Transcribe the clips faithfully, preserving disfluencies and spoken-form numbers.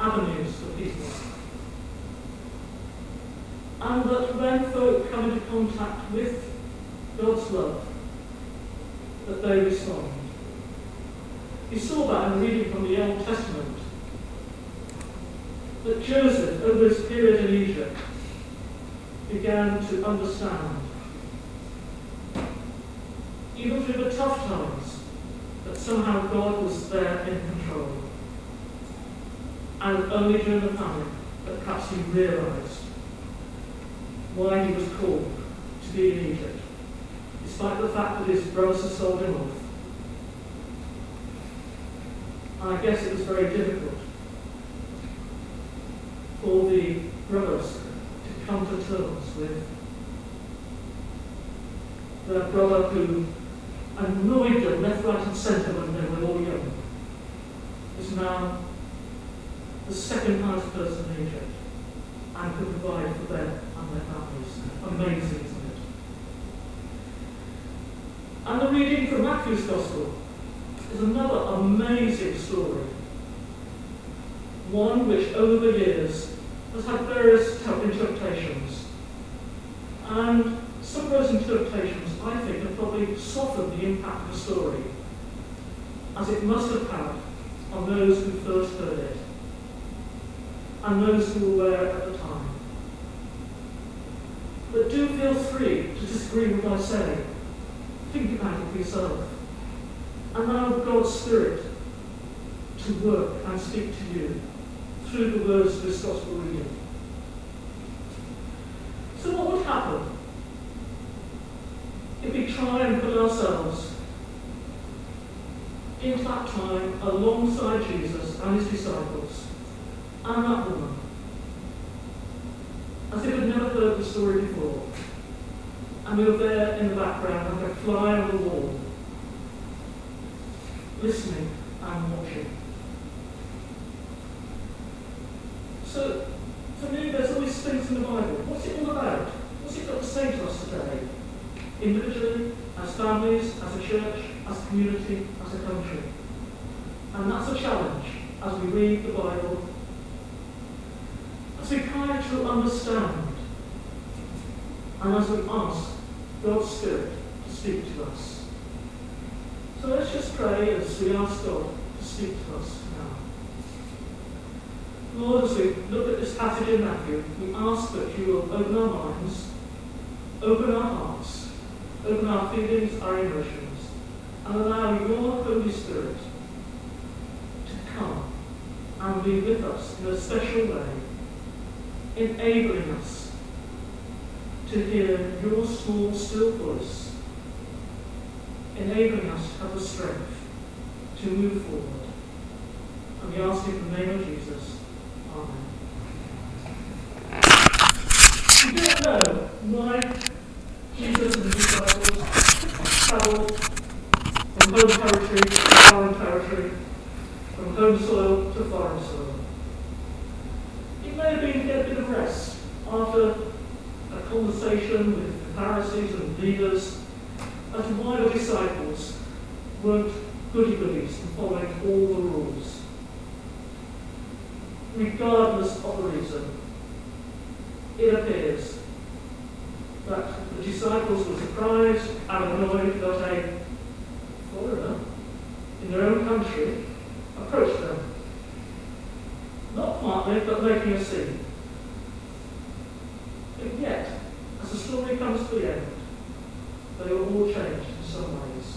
avenues for people. And that when folk come into contact with God's love, that they respond. We saw that in reading from the Old Testament, that Joseph, over his period in Egypt, began to understand, even through the tough times, that somehow God was there in control. And only during the famine that perhaps he realised why he was called to be in Egypt, despite the fact that his brothers had sold him off. And I guess it was very difficult for the brothers to come to terms with their brother who annoyed them left, right and centre when they were all young, is now the second highest person in Egypt and could provide for them and their families. Amazing, isn't it? And the reading from Matthew's Gospel is another amazing story. One which over the years has had various interpretations. And some of those interpretations, I think, have probably softened the impact of the story, as it must have had on those who first heard it, and those who were there at the time. But do feel free to disagree with what I say. Think about it for yourself. And allow God's Spirit to work and speak to you through the words of this Gospel reading. So what would happen if we try and put ourselves into that time alongside Jesus and his disciples and that woman, as if we'd never heard the story before, and we were there in the background like a fly on the wall, listening and watching. So, for me, there's all these things in the Bible. What's it all about? What's it got to say to us today? Individually, as families, as a church, as a community, as a country. And that's a challenge as we read the Bible, as we try to understand, and as we ask God's Spirit to speak to us. So let's just pray as we ask God to speak to us now. Lord, as we look at this passage in Matthew, we ask that you will open our minds, open our hearts, open our feelings, our emotions, and allow your Holy Spirit to come and be with us in a special way, enabling us to hear your small, still voice, enabling us to have the strength to move forward. And we ask it in the name of Jesus. Amen. We don't know why Jesus and his disciples travelled from home territory to foreign territory, from home soil to foreign soil. It may have been to get a bit of rest after a conversation with the Pharisees and leaders as to why the disciples weren't goody-goodies and following all the rules. Regardless of the reason, it appears that the disciples were surprised and annoyed that a foreigner in their own country approached them. Not quietly, but making a scene. And yet, as the story comes to the end, they were all changed in some ways.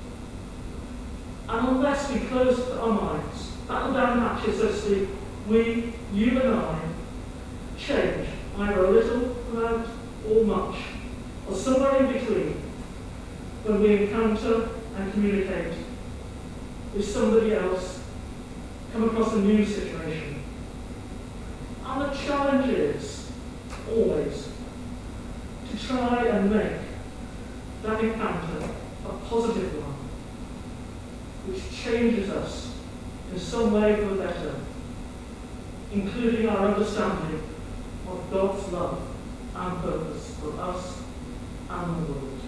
And unless we close our minds, battle down hatches, so to speak, we, you and I, change either a little amount or much, or somewhere in between, when we encounter and communicate with somebody else, come across a new situation. And the challenge is always to try and make that encounter a positive one, which changes us in some way for the better, including our understanding of God's love and purpose for us and the world.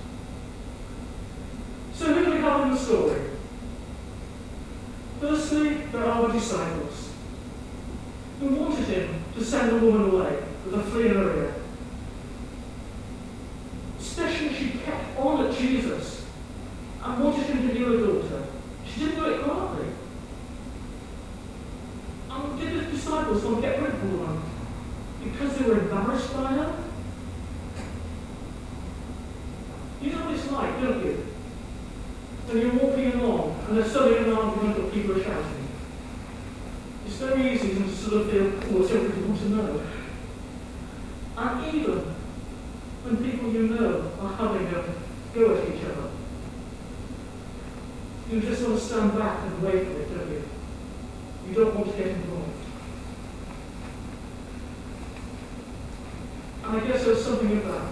So who do we have in the story? Firstly, there are the disciples. who wanted him to send the woman away with a flea in her ear. Especially she kept on at Jesus and wanted him to heal her daughter. She didn't do it quietly. And did the disciples want to get rid of the woman because they were embarrassed by her? You know what it's like, don't you? When you're walking along and there's suddenly an argument or people are shouting. It's very easy to sort of feel, oh, it's everybody wants to know. And even when people you know are having a go at each other, you just want to stand back and wait for it, don't you? You don't want to get involved. And I guess there's something of that.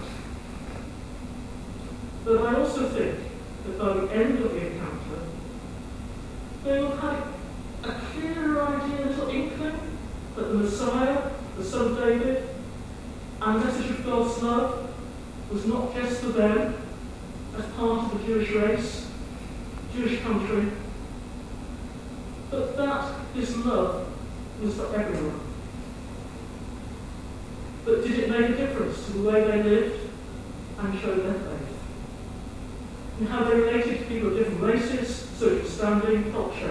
But I also think that by the end of the encounter, they will have a clearer idea, a little inkling, that the Messiah, the Son of David, and the message of God's love was not just for them as part of the Jewish race, Jewish country, but that this love was for everyone. But did it make a difference to the way they lived and showed their faith? And how they related to people of different races, social standing, culture?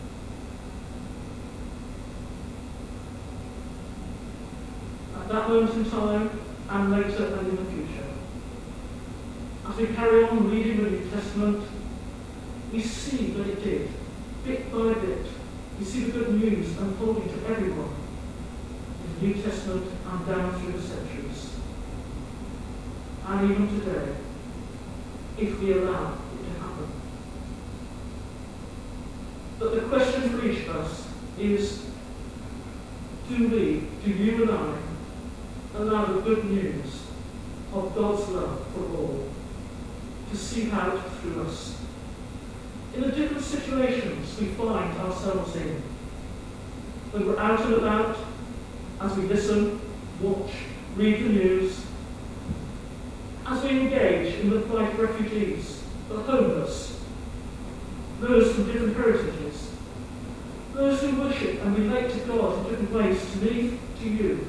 At that moment in time, and later and in the future. As we carry on reading the New Testament, we see that it did, bit by bit. We see the good news unfolding to everyone in the New Testament and down through the centuries. And even today, if we allow it to happen. But the question for each of us is, do we, do you and I, allow the good news of God's love for all to seep out through us? In the different situations we find ourselves in, when we're out and about, as we listen, watch, read the news, as we engage in the fight for refugees, the homeless, those from different heritages, those who worship and relate to God in different ways, to me, to you.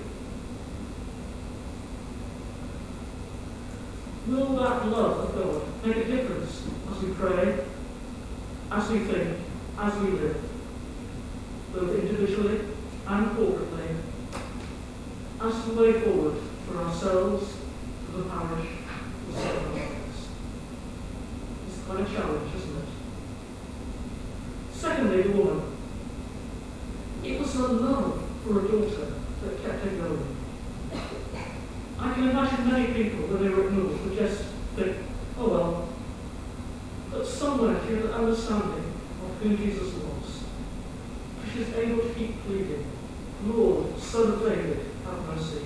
Will that love of God make a difference as we pray, as we think, as we live, both individually and corporately, as the way forward for ourselves, for the parish, for several others? It's quite a challenge, isn't it? Secondly, the woman. It was her love for her daughter that kept her going. I can imagine many people, when they were ignored, would just think, oh well. But somewhere she had an understanding of who Jesus was. She was able to keep pleading, Lord, Son of David, have mercy.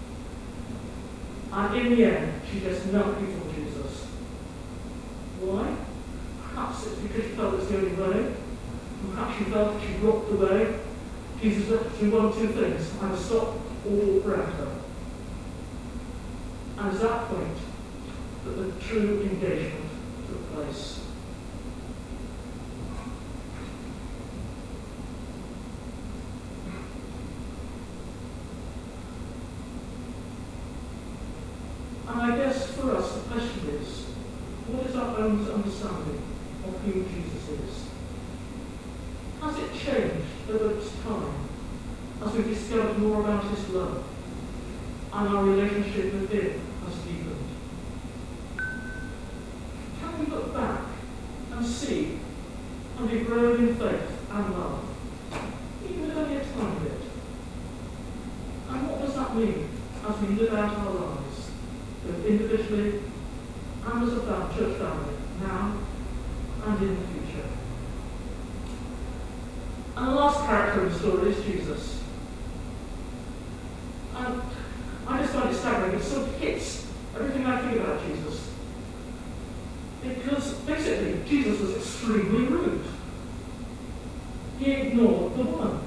And in the end, she just knelt before Jesus. Why? Perhaps it's because she felt it was the only way. Perhaps she felt if she dropped away, Jesus would have to do one of two things, either stop or walk around her. And it's that point that the true engagement took place. And I guess for us the question is, what is our own understanding of who Jesus is? Has it changed over time as we've discovered more about his love and our relationship with him has deepened? Can we look back and see and be grown in faith and love, even if only a tiny bit? And what does that mean as we live out our lives, both individually and as a family, church family, now and in the future? And the last character in the story is Jesus. And I just find it staggering. It sort of hits everything I think about Jesus. Because basically, Jesus was extremely rude. He ignored the woman.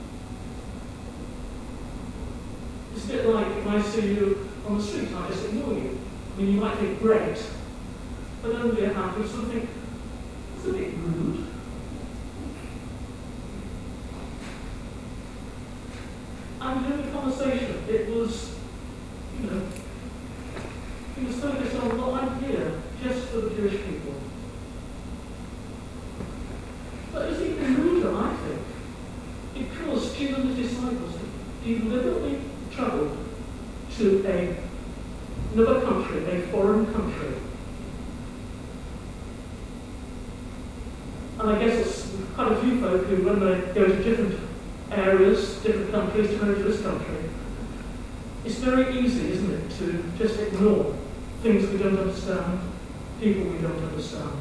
It's a bit like if I see you on the street and I just ignore you. I mean, you might think, great. But on the other hand, you sort of think, it's a bit rude. And in the conversation, it was, you know, he was focused on, well, I'm here just for the Jewish people. But it was even ruder, I think, because Jesus and his disciples deliberately travelled to a, another country, a foreign country. And I guess it's quite a few folk who, when they go to different areas, different countries, to go to this country, it's very easy, isn't it, to just ignore things we don't understand, people we don't understand.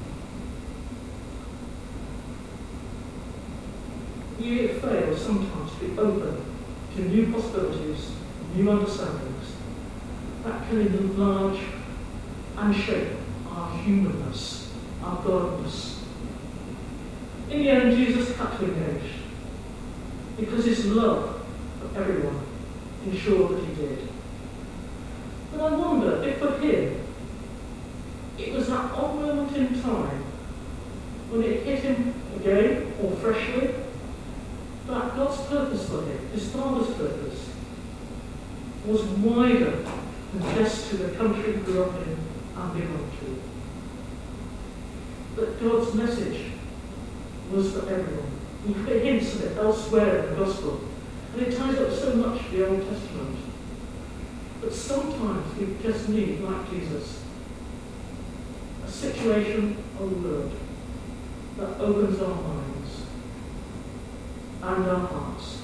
We fail sometimes to be open to new possibilities, new understandings that can enlarge and shape our humanness, our godness. In the end, Jesus had to engage, because his love for everyone ensured that he did. But I wonder if for him, it was that odd moment in time when it hit him again, or freshly, that God's purpose for him, his Father's purpose, was wider than just to the country he grew up in and belonged to. That God's message was for everyone. We get hints of it elsewhere in the Gospel, and it ties up so much to the Old Testament. But sometimes we just need, like Jesus, a situation, a word, that opens our minds and our hearts.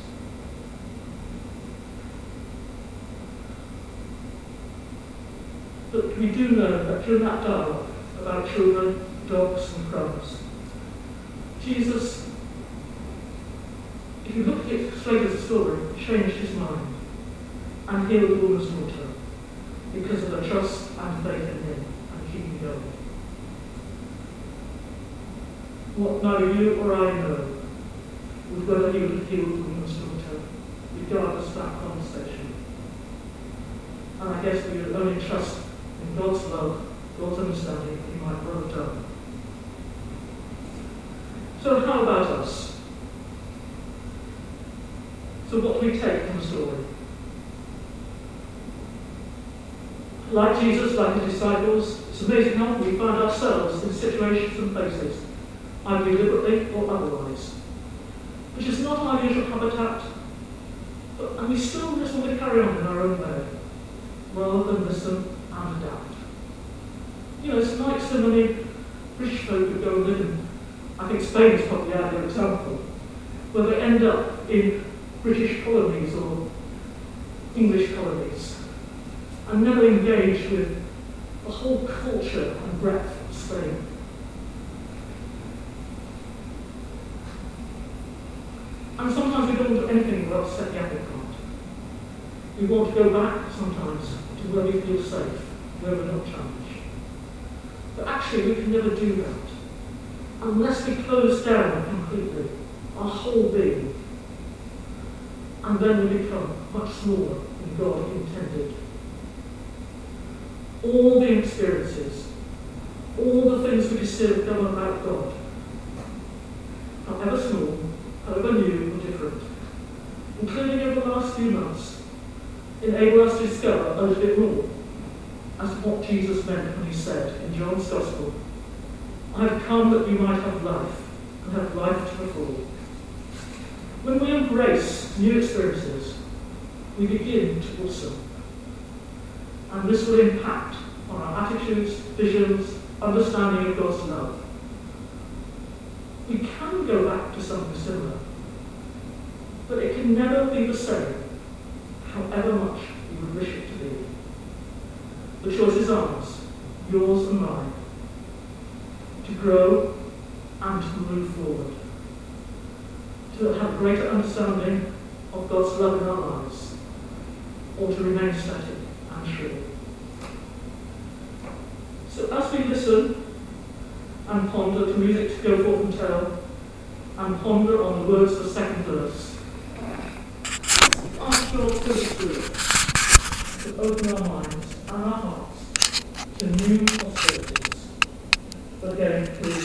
But we do know that during that dialogue about children, dogs and crumbs, Jesus, if you look at it straight as a story, changed his mind and healed the woman's daughter because of her trust and faith in him and keeping going. What neither you or I know was whether he would have healed the woman's daughter, regardless of that conversation. And I guess we would only trust in God's love, God's understanding, that he might well have done. So how about us? So what do we take from the story? Like Jesus, like his disciples, it's amazing how we find ourselves in situations and places, either deliberately or otherwise, which is not our usual habitat, but, and we still just want to carry on in our own way, rather than listen and adapt. You know, it's like so many British folk who go and live in, I think Spain is probably the ideal example, where they end up in British colonies or English colonies and never engage with the whole culture and breadth of Spain. And sometimes we don't want anything that will upset the apple cart. We want to go back sometimes to where we feel safe, where we're not challenged. But actually we can never do that unless we close down completely our whole being, and then we become much smaller than God intended. All the experiences, all the things we consider done about God, however small, however new or different, including over the last few months, enable us to discover a little bit more as to what Jesus meant when he said in John's Gospel, I have come that you might have life, and have life to the full. When we embrace new experiences, we begin to blossom. And this will impact on our attitudes, visions, understanding of God's love. We can go back to something similar, but it can never be the same, however much we would wish it to be. The choice is ours, yours and mine, to grow and to move forward, to have greater understanding of God's love in our lives, or to remain static and shrill. So as we listen and ponder to music to go forth and tell, and ponder on the words of the second verse, ask your Holy Spirit to open our minds and our hearts to new possibilities. But again, please